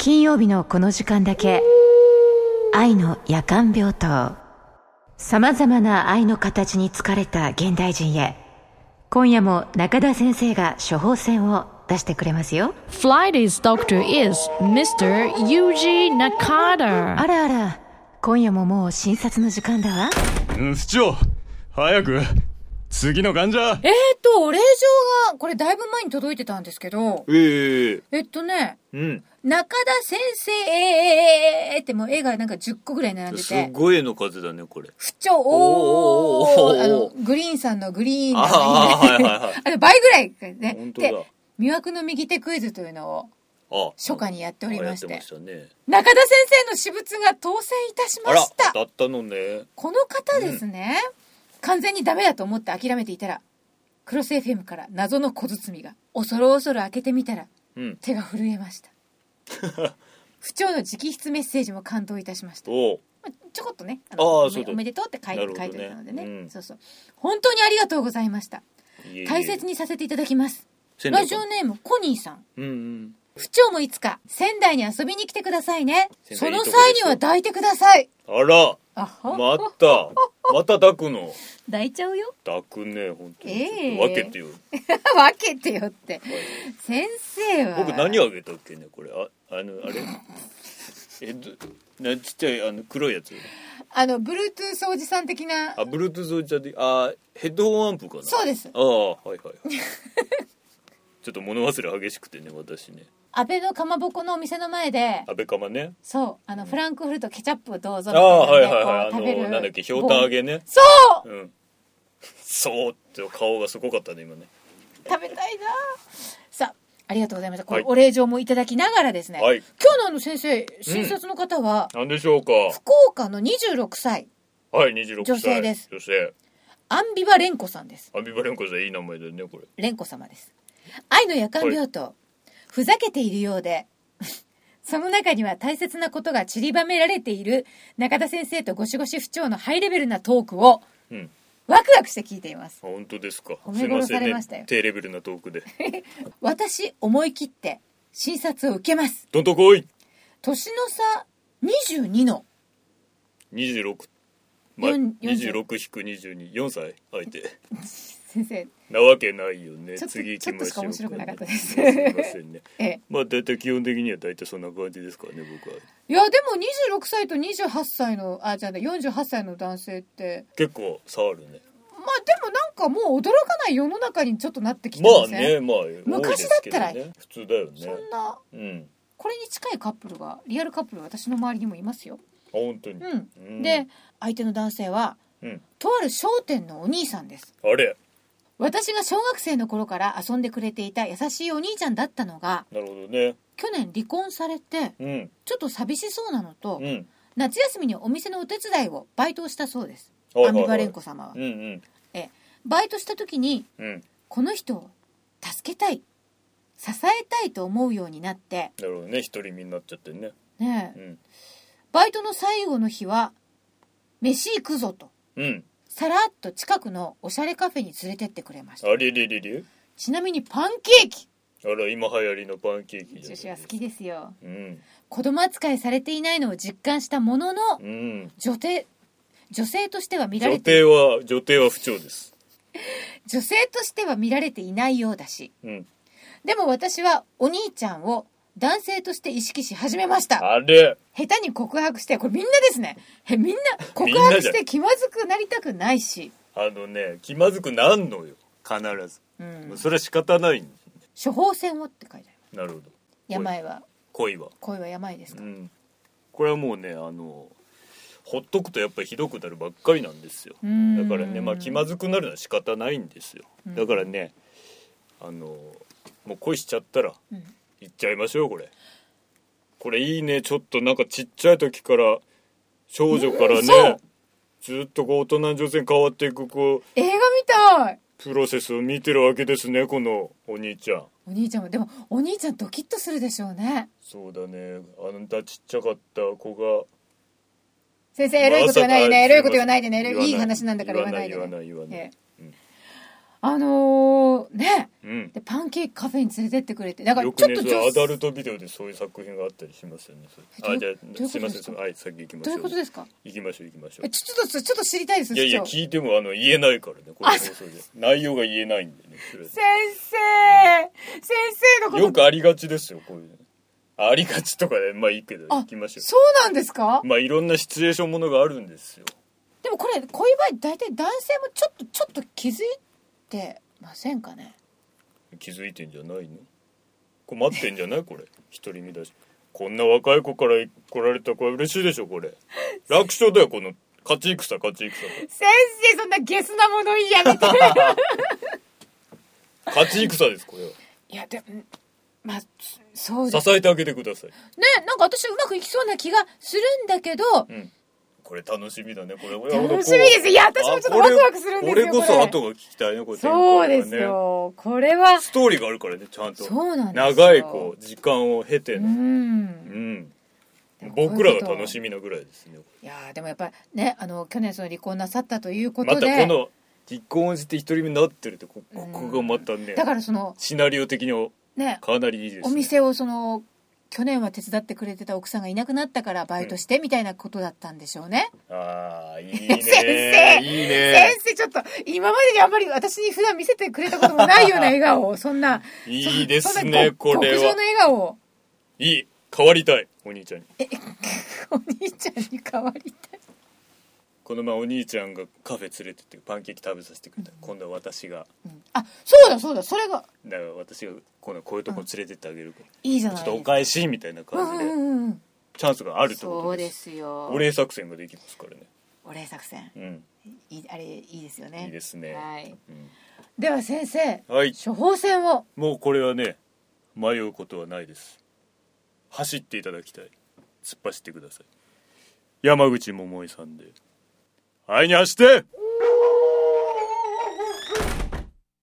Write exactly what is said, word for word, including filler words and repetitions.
金曜日のこの時間だけ愛の夜間病棟。さまざまな愛の形に疲れた現代人へ、今夜も中田先生が処方箋を出してくれますよ。 Friday's doctor is ミスター Yuji Nakata。 あらあら、今夜ももう診察の時間だわ。 うん、市長早く次の患者。 えーとお礼状がこれだいぶ前に届いてたんですけど、 えー、 えっとね、 うん、 中田先生えーってもう絵がなんかじゅっこぐらい並んでて、 すごい絵の数だねこれ。 不調おーおーあのグリーンさんのグリーンの、ね、 あ、はいはいはい、 あの倍ぐらいね。 本当だ。 で、魅惑の右手クイズというのを初夏にやっておりまして、 ましたね、 中田先生の私物が当選いたしました。 あら、だったのね。 この方ですね、うん、完全にダメだと思って諦めていたら、クロス エフエム から謎の小包が恐る恐る開けてみたら、うん、手が震えました不調の直筆メッセージも感動いたしました。おちょこっとね、あのあおめでとうって書いて、ね、書いてたのでね、うん、そうそう、本当にありがとうございました。いえいえ、大切にさせていただきます。ラジオネームコニーさん、うんうん、不調もいつか仙台に遊びに来てくださいね。その際には抱いてください。 あら、またまた抱くの。 抱いちゃうよ。 抱くね、本当に。 えー、 分けてよ分けてよって、はい、先生は僕何あげたっけねこれ。あ、あのあれえっとな、ちっちゃいあの黒いやつ、 あの Bluetooth おじさん的な。 あ、Bluetooth おじさん的、あ、ヘッドホンアンプかな。 そうです。 ああ、はいはいちょっと物忘れ激しくてね私ね。 安倍のかまぼこのお店の前で、 安倍かまね、 そう、あの、うん、フランクフルトケチャップをどうぞみたいな、ね、 ああ、はいはいはい、 食べる、 あのなんだっけ、ひょうたん揚げね。 そう、うん、 そうって顔がすごかったね今ね。 食べたいな。さあ、ありがとうございました。これ、はい、お礼状もいただきながらですね、はい、今日のあの先生診察の方は、 何、うん、でしょうか。 福岡のにじゅうろくさい、 はい、にじゅうろくさい女性です。 女性、 アンビバレンコさんです。 アンビバレンコさん、いい名前だねこれ。 レンコ様です。愛の夜間病棟、はい、ふざけているようでその中には大切なことが散りばめられている中田先生とゴシゴシ不調のハイレベルなトークを、うん、ワクワクして聞いています。 本当ですか。 お目殺されましたよ、 ね、低レベルなトークで私思い切って診察を受けます。 どんとこい。 年の差にじゅうにのにじゅうろく、まあ、にじゅうろく引くにじゅうに、よんさい相手先生なわけないよね。 ちょっと次行きましょうか、ね、 ちょっとしか面白くなかったですすいませんね、 ええ、 まあ大体基本的には大体そんな感じですからね僕は。 いやでもにじゅうろくさいとにじゅうはっさいの、あ、じゃあよんじゅうはっさいの男性って結構差あるね。 まあでもなんかもう驚かない世の中にちょっとなってきてません？ まあね、まあ昔だったら、 ね、普通だよね。 そんな、うん、これに近いカップルが、リアルカップル、私の周りにもいますよ。 あ、本当に、 うん、うん、で相手の男性は、うん、とある商店のお兄さんです。 あれ、 私が小学生の頃から遊んでくれていた優しいお兄ちゃんだったのが、 なるほどね、 去年離婚されて、うん、ちょっと寂しそうなのと、うん、夏休みにお店のお手伝いをバイトをしたそうです、はいはいはい、アンビバレンコ様は、うんうん、えバイトした時に、うん、この人を助けたい、支えたいと思うようになって。 なるほどね、一人身になっちゃってね。 ねえ、うん、バイトの最後の日は飯行くぞと、うん、さらっと近くのおしゃれカフェに連れてってくれました。 あれれれれ、 ちなみにパンケーキ、 あら、今流行りのパンケーキ。 女子は好きですよ、うん、子供扱いされていないのを実感したものの、うん、女帝女性としては見られて女帝は女帝は不調です女性としては見られていないようだし、うん、でも私はお兄ちゃんを男性として意識し始めました。 あれ、 下手に告白して、これみんなですね、みんな告白して気まずくなりたくないし、 あのね、気まずくなんのよ必ず、うん、それは仕方ないんです、ね、 処方箋をって書いてある。 なるほど。 病は恋は恋は病ですか、うん、 これはもうね、あのほっとくとやっぱりひどくなるばっかりなんですよ。だからね、まあ気まずくなるのは仕方ないんですよ。だからね、あのもう恋しちゃったら、うん、行っちゃいましょう。これこれいいね。ちょっとなんかちっちゃい時から少女からね、ずっとこう大人の女性に変わっていくこう映画みたいプロセスを見てるわけですね、このお兄ちゃん。 お兄ちゃんもでもお兄ちゃんドキッとするでしょうね。 そうだね、あんたちっちゃかった子が。 先生エロいこと言わないでね、エロいこと言わないでね、いい話なんだから言わないでね。 言わない言わない言わない、ええ、 あのー、ね、 うん、 でパンケーキカフェに連れてってくれて、だからよくちょっとねアダルトビデオでそういう作品があったりしますよね。あ、じゃあすいません、はい、先行きましょう。 どういうことですか？ 行きましょう行きましょう。 え、ちょっとちょっと知りたいです。 いやいや聞いてもあの言えないからね、これ放送で内容が言えないんでね。 先生先生のことよくありがちですよ、こういうの。ありがちとかで、まあいいけど行きましょう。 そうなんですか？ まあいろんなシチュエーションものがあるんですよ。 でもこれこういう場合大体男性もちょっとちょっと気づいてませんかね？ 気づいてんじゃないの？これ待ってんじゃない？これ独り身だし、こんな若い子から来られた子は嬉しいでしょ。これ楽勝だよ、この勝ち戦勝ち戦。 先生そんなゲスなもの言いやめて勝ち戦ですこれは。 いやでもまあそうです支えてあげてくださいね。 なんか私うまくいきそうな気がするんだけど、 うん、これ楽しみだね。これ楽しみです。いや私もちょっとワクワクするんですよ。 俺こそ後が聞きたいね。これそうですよ。これはストーリーがあるからね、ちゃんと。 そうなんですよ。 長いこう時間を経ての、 うん、 うん僕らが楽しみなぐらいですね。 いやでもやっぱね、あの去年その離婚なさったということで、 またこの離婚して一人目になってるって こ, ここがまたね、 だからそのシナリオ的にねかなりいいです、ね、 お店をその去年は手伝ってくれてた奥さんがいなくなったからバイトしてみたいなことだったんでしょうね、 うん、ああいいね先生いいね先生ちょっと今までにあんまり私に普段見せてくれたこともないような笑顔そんないいですね。これは極上の笑顔いい。変わりたいお兄ちゃんに。 えお兄ちゃんに変わりたい。 この前お兄ちゃんがカフェ連れてってパンケーキ食べさせてくれた、うん、今度は私が、 うん、あそうだそうだそれがだから私が今度こういうとこ連れてってあげるから、 うん、いいじゃないちょっとお返しみたいな感じで、うんうんうん、チャンスがあるってことです。 そうですよ。 お礼作戦ができますからね。 お礼作戦、うん、いいあれいいですよね。 いいですね、 はい、 うん、 では先生、 はい、 処方箋を。 もうこれはね迷うことはないです。走っていただきたい。突っ走ってください。山口百恵さんで愛に走って。